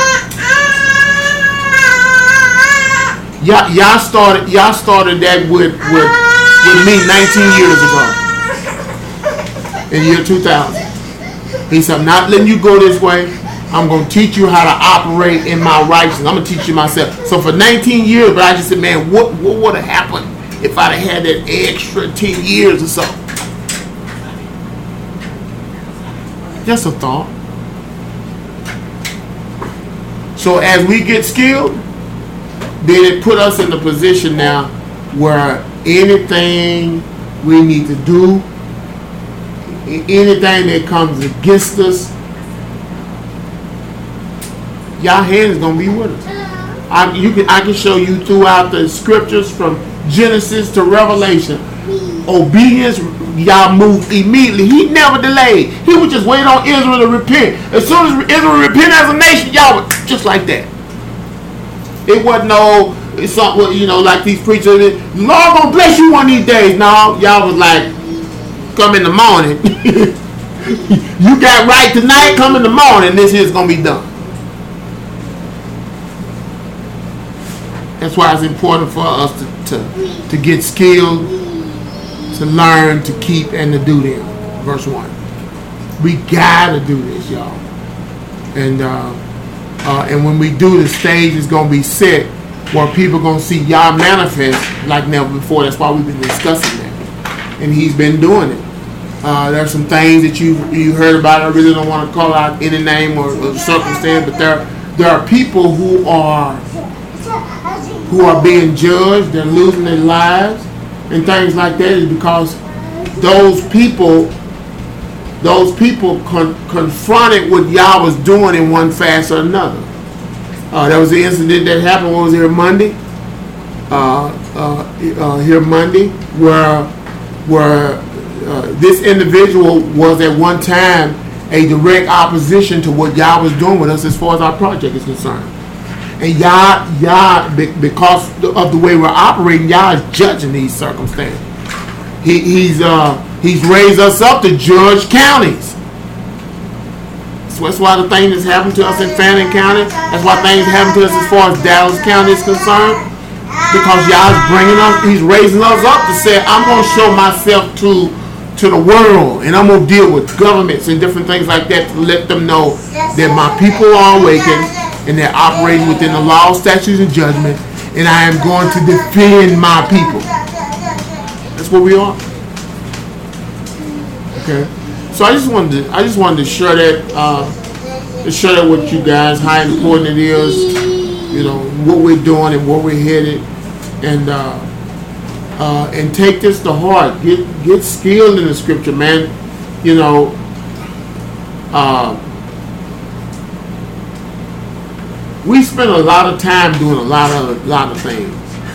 Y'all, y'all started y'all started that with with, with me nineteen years ago. In year two thousand. He said, I'm not letting you go this way. I'm going to teach you how to operate in my righteousness. I'm going to teach you myself. So for nineteen years, but I just said, man, what, what would have happened if I'd have had that extra ten years or so? Just a thought. So as we get skilled, then it put us in the position now where anything we need to do, anything that comes against us, y'all hands gonna be with us. I, you can, I can show you throughout the scriptures from Genesis to Revelation. Obedience, y'all moved immediately. He never delayed. He would just wait on Israel to repent. As soon as Israel repent as a nation, y'all would just like that. It wasn't no, it's something, you know, like these preachers, Lord gonna bless you one of these days. No, y'all was like, come in the morning. You got right tonight, come in the morning, this here's gonna be done. That's why it's important for us to, to, to get skilled, to learn, to keep, and to do them. Verse one. We gotta do this, y'all. And uh, uh, and when we do, the stage is gonna be set where people gonna see y'all manifest like never before. That's why we've been discussing that. And he's been doing it. Uh, there are some things that you you heard about. I really don't want to call out any name or, or circumstance, but there there are people who are who are being judged. They're losing their lives and things like that is because those people those people con- confronted what y'all was doing in one fashion or another. Uh, there was an incident that happened. What was here Monday? Uh, uh, uh, here Monday, where where. Uh, this individual was at one time a direct opposition to what y'all was doing with us as far as our project is concerned. And y'all, y'all, because of the way we're operating, y'all is judging these circumstances. He, he's uh, he's raised us up to judge counties. So that's why the thing that's happened to us in Fannin County, that's why things happen to us as far as Dallas County is concerned. Because y'all is bringing us, he's raising us up to say, I'm going to show myself to to the world, and I'm going to deal with governments and different things like that to let them know that my people are awakened and they're operating within the law, statutes, and judgment, and I am going to defend my people. That's what we are. Okay. So I just wanted to, I just wanted to share that, uh, to share that with you guys, how important it is, you know, what we're doing and where we're headed, and uh, Uh, and take this to heart. Get get skilled in the scripture, man. You know, uh, we spend a lot of time doing a lot of lot of things,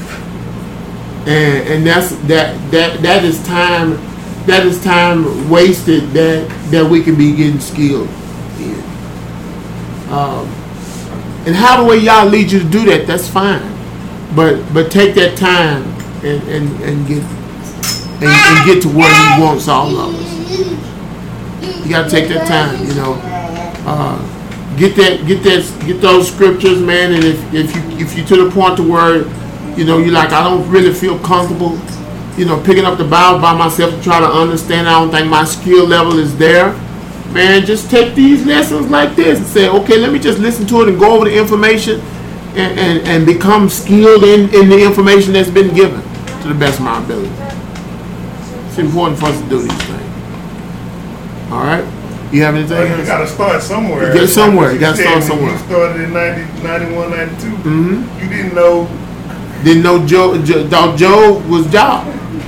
and and that's that that that is time that is time wasted that that we can be getting skilled in. Um, and how the way y'all lead you to do that, that's fine, but but take that time and and, and get and, and get to where He wants all of us. You gotta take that time, you know. Uh, Get that, get that, get those scriptures, man. And if, if you if you to the point to where, you know, you like, I don't really feel comfortable, you know, picking up the Bible by myself to try to understand. I don't think my skill level is there, man. Just take these lessons like this and say, okay, let me just listen to it and go over the information, and and, and become skilled in in the information that's been given to the best of my ability. It's important for us to do these things. All right. You have anything? Well, you got to start somewhere. Get somewhere. You You got to start said somewhere. when you started in ninety, ninety-one, ninety-two. Mm-hmm. You didn't know. Didn't know Joe. Joe, thought Joe was Job.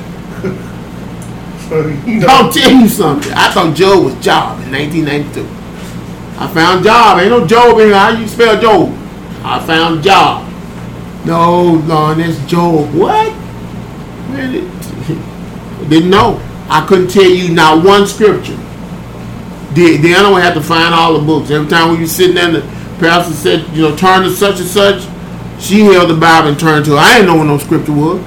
So, you know. I'll tell you something. I thought Job was Job in nineteen ninety-two. I found Job. Ain't no Job in here. How you spell Job? I found Job. No, Lord, that's Job. What? Man, it, didn't know. I couldn't tell you not one scripture. Then I don't have to find all the books. Every time we were sitting there, the pastor said, you know, turn to such and such. She held the Bible and turned to it. I didn't know what no scripture was.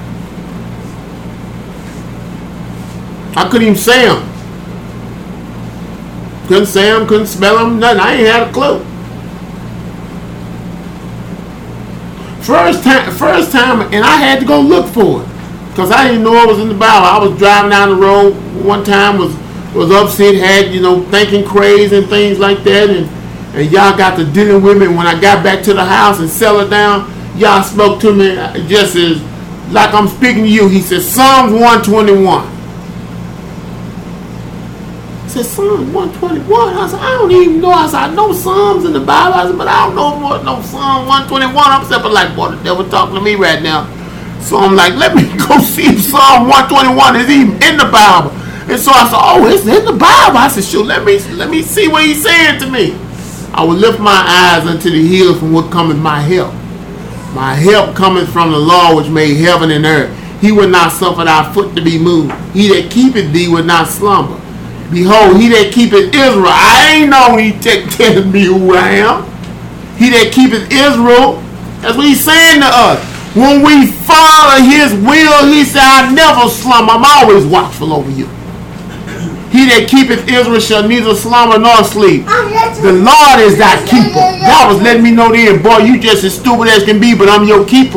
I couldn't even say them. Couldn't say them, couldn't spell them, nothing. I ain't had a clue. First time, first time, and I had to go look for it because I didn't know it was in the Bible. I was driving down the road one time, was was upset, had, you know, thinking crazy and things like that, and and y'all got to dealing with me. When I got back to the house and settled down, y'all spoke to me just as like I'm speaking to you. He said Psalms one twenty-one. I said Psalms one twenty-one. I said I don't even know. I said I know Psalms in the Bible, I said, but I don't know what no Psalm one twenty-one. I'm stepping like, boy, the devil talking to me right now. So I'm like, let me go see if Psalm one twenty-one is even in the Bible. And so I said, oh, it's in the Bible. I said, sure, let me let me see what he's saying to me. I will lift my eyes unto the hills from what cometh my help. My help cometh from the Lord which made heaven and earth. He will not suffer thy foot to be moved. He that keepeth thee will not slumber. Behold, he that keepeth Israel, I ain't know he t- telling me who I am. He that keepeth Israel, that's what he's saying to us. When we follow his will, he said, I never slumber. I'm always watchful over you. He that keepeth Israel shall neither slumber nor sleep. The Lord is thy keeper. God was letting me know then, boy, you just as stupid as can be, but I'm your keeper.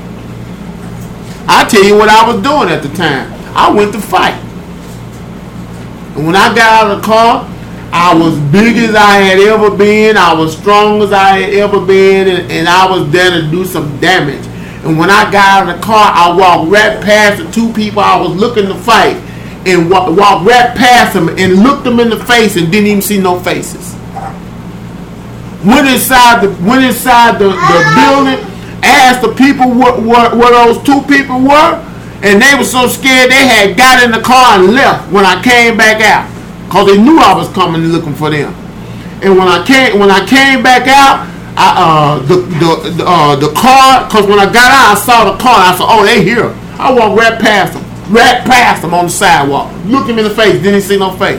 I tell you what I was doing at the time. I went to fight. And when I got out of the car, I was big as I had ever been. I was strong as I had ever been. And, and I was there to do some damage. And when I got out of the car, I walked right past the two people I was looking to fight. And walk, walked right past them and looked them in the face and didn't even see no faces. Went inside the went inside the, the building, asked the people what, what what those two people were, and they were so scared they had got in the car and left when I came back out, cause they knew I was coming looking for them. And when I came when I came back out, I uh the the the, uh, the car, cause when I got out I saw the car. And I said, oh, they here. I walked right past them. Right past him on the sidewalk. Looked him in the face. Didn't see no face.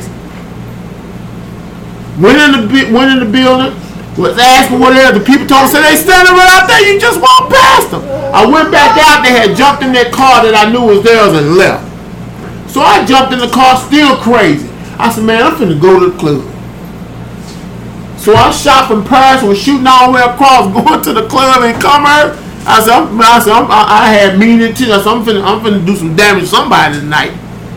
Went in the went in the building. Was asking whatever. The people told me, said they standing right out there. You just walked past them. I went back out. They had jumped in that car that I knew was theirs and left. So I jumped in the car, still crazy. I said, man, I'm finna go to the club. So I shot from Paris, was shooting all the way across, going to the club in Commerce. I said, I'm, I, said I'm, I, I had meaning too. I said, I'm finna, I'm finna do some damage to somebody tonight.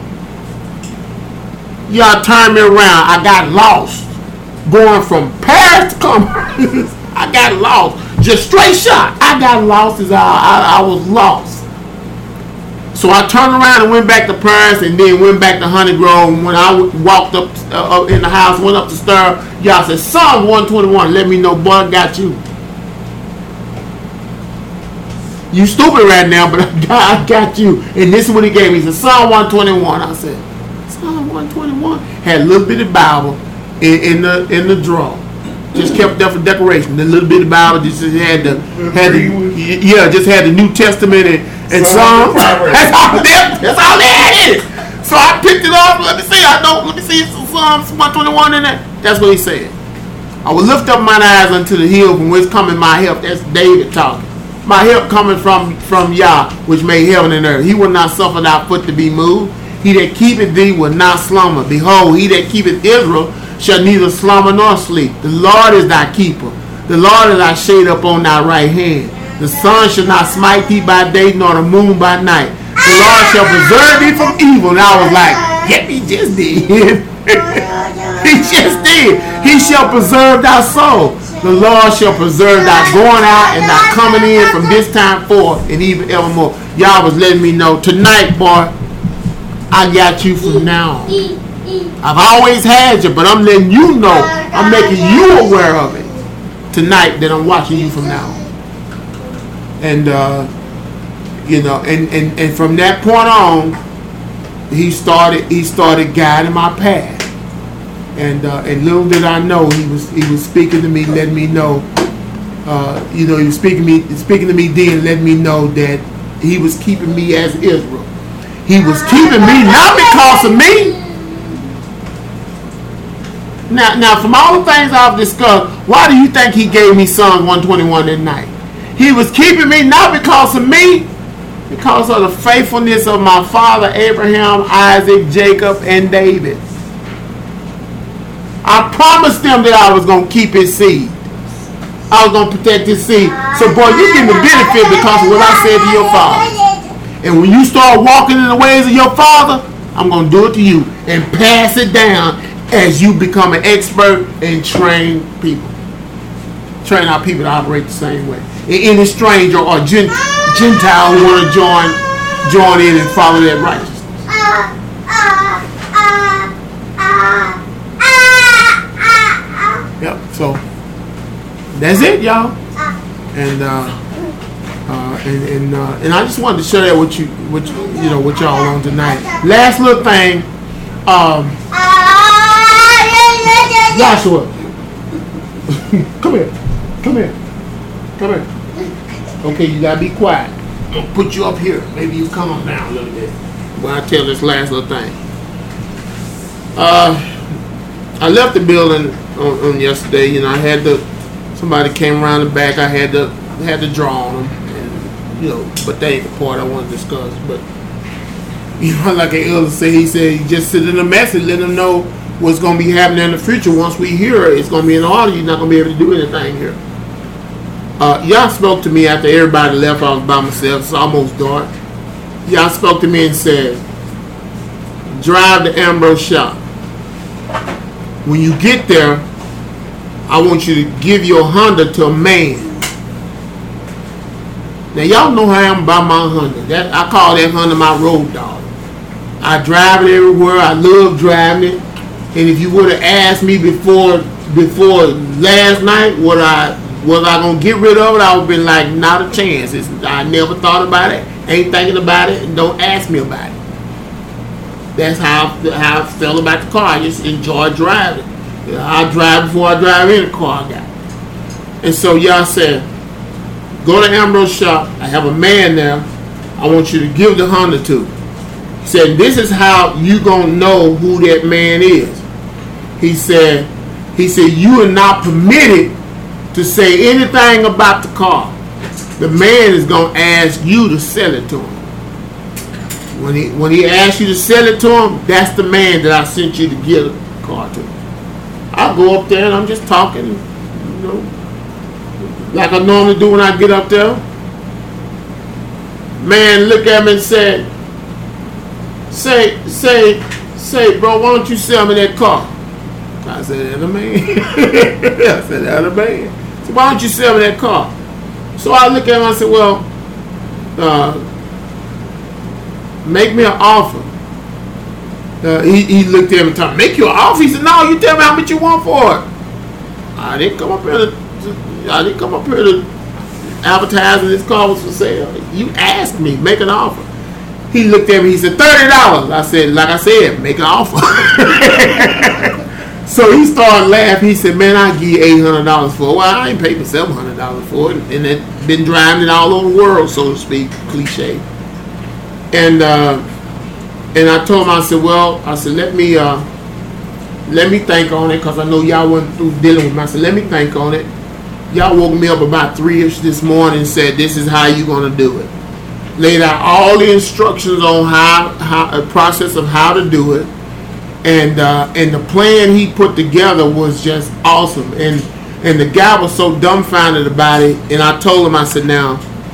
Y'all turned me around. I got lost. Going from Paris to Commerce. I got lost. Just straight shot. I got lost as I, I, I was lost. So I turned around and went back to Paris and then went back to Honey Grove. And when I walked up, uh, up in the house, went up the stair, y'all said, Psalm one twenty-one, let me know, boy, I got you. You stupid right now, but I got, I got you. And this is what he gave me. He said, Psalm one twenty-one. I said, Psalm one twenty-one? Had a little bit of Bible in, in the in the drawer. Just kept there for decoration. The little bit of Bible just had the had the yeah, just had the New Testament and, and Psalms. That's all that. That's all they had in it. So I picked it up. Let me see. I know. Let me see some Psalms one twenty-one in there. That's what he said. I will lift up mine eyes unto the hill from whence cometh my help. That's David talking. My help coming from from Yah, which made heaven and earth. He will not suffer thy foot to be moved. He that keepeth thee will not slumber. Behold, he that keepeth Israel shall neither slumber nor sleep. The Lord is thy keeper. The Lord is thy shade up on thy right hand. The sun shall not smite thee by day, nor the moon by night. The Lord shall preserve thee from evil. And I was like, yeah, he just did. He just did. He shall preserve thy soul. The Lord shall preserve thy going out and thy coming in from this time forth and even evermore. Y'all was letting me know tonight, boy, I got you from now on. I've always had you, but I'm letting you know, I'm making you aware of it tonight that I'm watching you from now on. And, uh, you know, and, and, and from that point on, he started he started guiding my path. And uh, and little did I know he was he was speaking to me, letting me know, uh, you know, he was speaking me speaking to me then, letting me know that he was keeping me as Israel. He was keeping me not because of me. Now, now, from all the things I've discussed, why do you think he gave me Psalm one twenty-one that night? He was keeping me not because of me, because of the faithfulness of my father Abraham, Isaac, Jacob, and David. I promised them that I was going to keep his seed. I was going to protect his seed. So, boy, you get the benefit because of what I said to your father. And when you start walking in the ways of your father, I'm going to do it to you and pass it down as you become an expert and train people. Train our people to operate the same way. Any stranger or gent- Gentile who want to join, join in and follow that righteousness. Yep. So that's it, y'all. And uh, uh, and and uh, and I just wanted to share that with you, with you know, with y'all on tonight. Last little thing, um, Joshua, come here, come here, come here. Okay, you gotta be quiet. I'm gonna put you up here. Maybe you calm down a little bit when I tell this last little thing. Uh, I left the building on, on yesterday. You know, I had to. Somebody came around the back. I had to had to draw on them, and you know, but that ain't the part I want to discuss. But you know, like an elder said, he said, he just send in a message, let them know what's going to be happening in the future. Once we hear it, it's going to be in order. You're not going to be able to do anything here. Uh, y'all spoke to me after everybody left. I was by myself. It's almost dark. Y'all spoke to me and said, drive to Ambrose shop. When you get there, I want you to give your Honda to a man. Now y'all know how I am about my Honda. That I call that Honda my road dog. I drive it everywhere. I love driving it. And if you would have asked me before before last night, what I was I gonna get rid of it, I would have been like, not a chance. It's, I never thought about it. Ain't thinking about it, and don't ask me about it. That's how how I felt about the car. I just enjoy driving. I drive before I drive any car I got. And so y'all said, go to Ambrose shop. I have a man there. I want you to give the Honda to. He said, this is how you gonna know who that man is. He said, he said, you are not permitted to say anything about the car. The man is gonna ask you to sell it to him. When he when he asks you to sell it to him, that's the man that I sent you to give the car to. I go up there and I'm just talking, you know, like I normally do when I get up there. Man look at me and said, say, say, say, bro, why don't you sell me that car? I said, that's a man. I said, that's a man. So why don't you sell me that car? So I look at him and I said, well, uh, make me an offer. Uh, he, he looked at him and told me, make you an offer? He said, no, you tell me how much you want for it. I didn't come up here to, to I didn't come up here to advertise that this car was for sale. You asked me, make an offer. He looked at me, he said, thirty dollars. I said, like I said, make an offer. So he started laughing. He said, man, I'll give you eight hundred dollars for it. Well, I ain't paid for seven hundred dollars for it. And it been driving it all over the world, so to speak, cliche. And uh, and I told him, I said, well, I said, let me uh, let me think on it, because I know y'all wasn't through dealing with me. I said, let me think on it. Y'all woke me up about three-ish this morning and said, this is how you going to do it. Laid out all the instructions on how, how a process of how to do it. And uh, and the plan he put together was just awesome. And and the guy was so dumbfounded about it. And I told him, I said, now,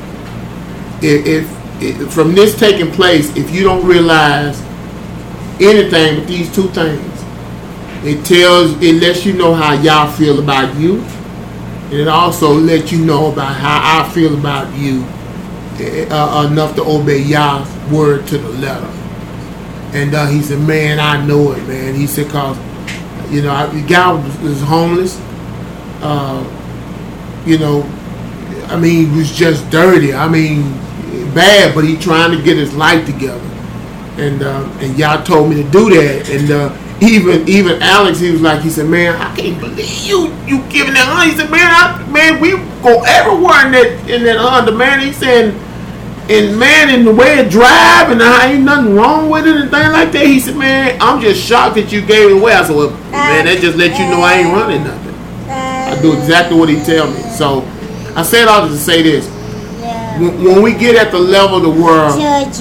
if, if, if from this taking place, if you don't realize anything but these two things, it tells, it lets you know how y'all feel about you. And it also lets you know about how I feel about you, uh, enough to obey y'all's word to the letter. And uh, he said, man, I know it, man. He said, cause, you know, I, the guy was, was homeless. Uh, you know, I mean, he was just dirty. I mean, bad, but he trying to get his life together. And uh, and y'all told me to do that. And uh, even even Alex, he was like, he said, man, I can't believe you you giving that honey. He said, man, I, man, we go everywhere in that in that Honda, man. He said, and man, in the way it drive, and I ain't nothing wrong with it and things like that. He said, man, I'm just shocked that you gave it away. I said, well, man, that just let you know I ain't running nothing. I do exactly what he tell me. So I said all to say this. When, when we get at the level of the world,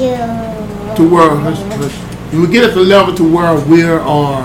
to where, when we get at the level to where we are,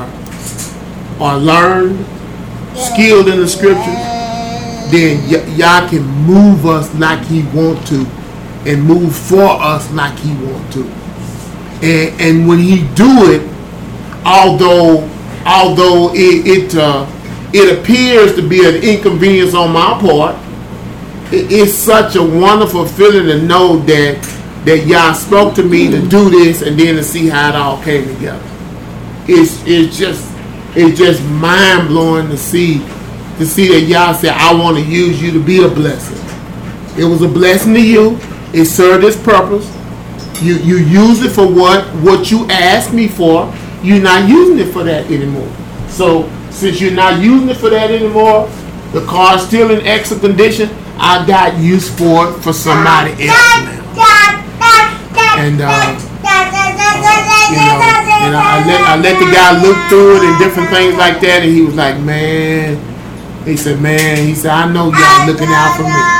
are learned, skilled in the scriptures, then y- y'all can move us like he want to, and move for us like he want to. And and when he do it, although although it it, uh, it appears to be an inconvenience on my part, it, it's such a wonderful feeling to know that that y'all spoke to me to do this, and then to see how it all came together. It's it's just it's just mind blowing to see to see that y'all said, I want to use you to be a blessing. It was a blessing to you. It served its purpose. You you use it for what what you asked me for. You're not using it for that anymore. So since you're not using it for that anymore, the car's still in excellent condition. I got use for it for somebody else now. And uh, you know, and I let I let the guy look through it and different things like that, and he was like, man, he said, man, he said, I know y'all looking out for me.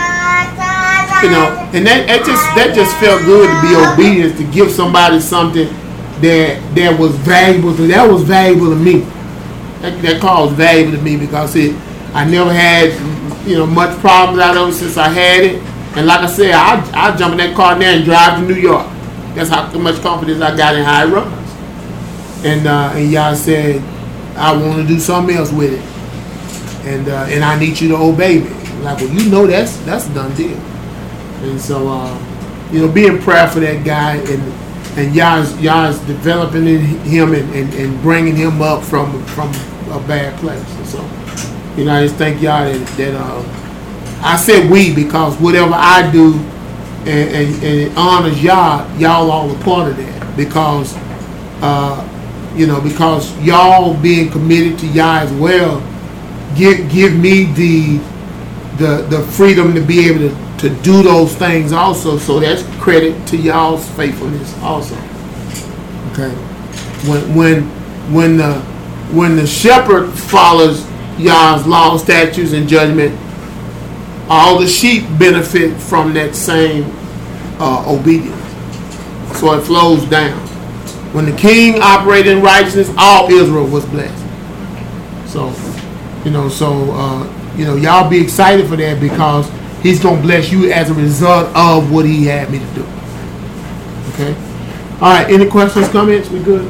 You know, and that, that just that just felt good to be obedient, to give somebody something that that was valuable to that was valuable to me. That, that car was valuable to me because it I never had you know much problems out of it since I had it. And like I said, I I jump in that car now and drive to New York. That's how much confidence I got in how it runs. And uh, and y'all said I want to do something else with it, and uh, and I need you to obey me. Like, well, you know that's that's a done deal. And so, uh, you know, be in prayer for that guy, and and y'all's y'all's developing in him and, and, and bringing him up from from a bad place. And so, you know, I just thank y'all that, that uh, I said we because whatever I do and, and, and it honors y'all, y'all all a part of that because, uh, you know, because y'all being committed to y'all as well, give give me the the the freedom to be able to. to do those things also, so that's credit to y'all's faithfulness also. Okay, when when when the when the shepherd follows y'all's law, statutes, and judgment, all the sheep benefit from that same uh, obedience. So it flows down. When the king operated in righteousness, all Israel was blessed. So, you know, so uh, you know, y'all be excited for that because he's going to bless you as a result of what he had me to do. Okay? All right. Any questions, comments? We good?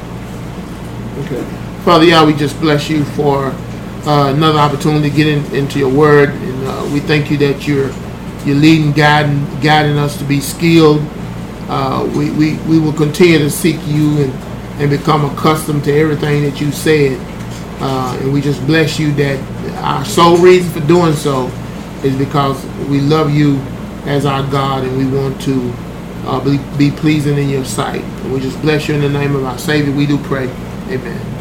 Okay. Father, y'all, we just bless you for uh, another opportunity to get in, into your word. And uh, we thank you that you're you're leading, guiding, guiding us to be skilled. Uh, we, we, we will continue to seek you and, and become accustomed to everything that you said. Uh, and we just bless you that our sole reason for doing so is because we love you as our God and we want to uh, be, be pleasing in your sight. And we just bless you in the name of our Savior. We do pray. Amen.